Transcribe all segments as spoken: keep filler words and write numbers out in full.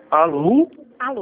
Alô? Alô?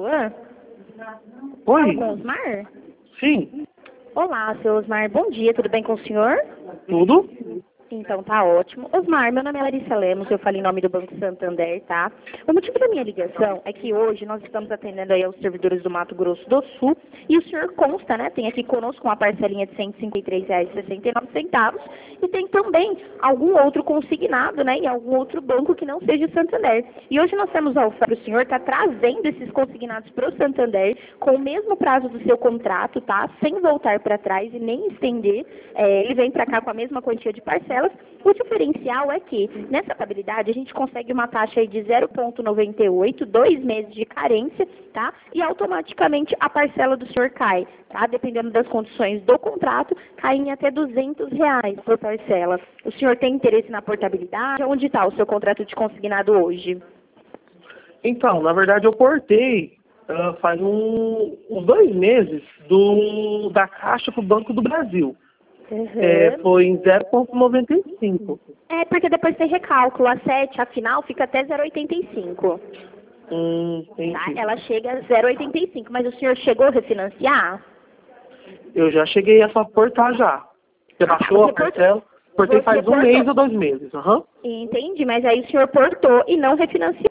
Oi? Alô, Osmar? Sim. Olá, seu Osmar. Bom dia, tudo bem com o senhor? Tudo? Então tá ótimo. Osmar, meu nome é Larissa Lemos, eu falo em nome do Banco Santander, tá? O motivo da minha ligação é que hoje nós estamos atendendo aí aos servidores do Mato Grosso do Sul e o senhor consta, né, tem aqui conosco uma parcelinha de cento e cinquenta e três reais e sessenta e nove centavos e tem também algum outro consignado, né, em algum outro banco que não seja o Santander. E hoje nós temos a oferta para o senhor estar trazendo esses consignados para o Santander com o mesmo prazo do seu contrato, tá? Sem voltar para trás e nem estender. É, ele vem para cá com a mesma quantia de parcela. O diferencial é que, nessa estabilidade, a gente consegue uma taxa aí de zero vírgula noventa e oito, dois meses de carência, tá? E automaticamente a parcela do senhor cai, tá? Dependendo das condições do contrato, cai em até duzentos reais por parcela. O senhor tem interesse na portabilidade? Onde está o seu contrato de consignado hoje? Então, na verdade eu portei uh, faz um, uns dois meses do, da Caixa para o Banco do Brasil. Uhum. É, foi em zero vírgula noventa e cinco. É, porque depois tem recálculo, a sete, a final fica até zero vírgula oitenta e cinco. Hum, Tá? entendi. Ela chega a zero vírgula oitenta e cinco, mas o senhor chegou a refinanciar? Eu já cheguei a só portar já. Você Ah, tá, baixou a você portou- parcela? Portei você faz um portou. mês ou dois meses. Aham. Entendi, mas aí o senhor portou e não refinanciou.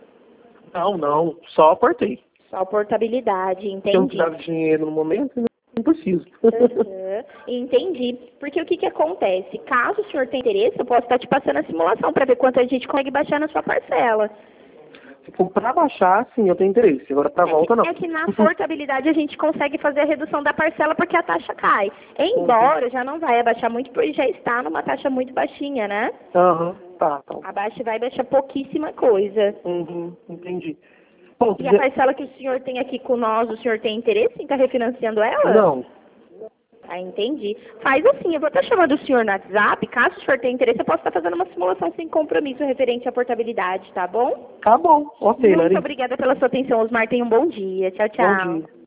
Não, não. Só portei. Só portabilidade, Se eu não entendi. precisava de dinheiro no momento, não preciso. Uhum, entendi. Porque o que que acontece? Caso o senhor tenha interesse, eu posso estar te passando a simulação para ver quanto a gente consegue baixar na sua parcela. Se for pra baixar, sim, eu tenho interesse. Agora pra volta, não. É que na portabilidade a gente consegue fazer a redução da parcela porque a taxa cai. Embora já não vai abaixar muito, porque já está numa taxa muito baixinha, né? Aham, tá, tá. Abaixa vai baixar pouquíssima coisa. Uhum, entendi. Bom, E a dizer- parcela que o senhor tem aqui com nós, o senhor tem interesse em estar refinanciando ela? não. Ah, entendi. Faz assim, eu vou estar chamando o senhor no WhatsApp, caso o senhor tenha interesse, eu posso estar fazendo uma simulação sem compromisso referente à portabilidade, tá bom? Tá bom, ok, Muito Larissa. obrigada pela sua atenção, Osmar. Tenha um bom dia. Tchau, Bom tchau. dia.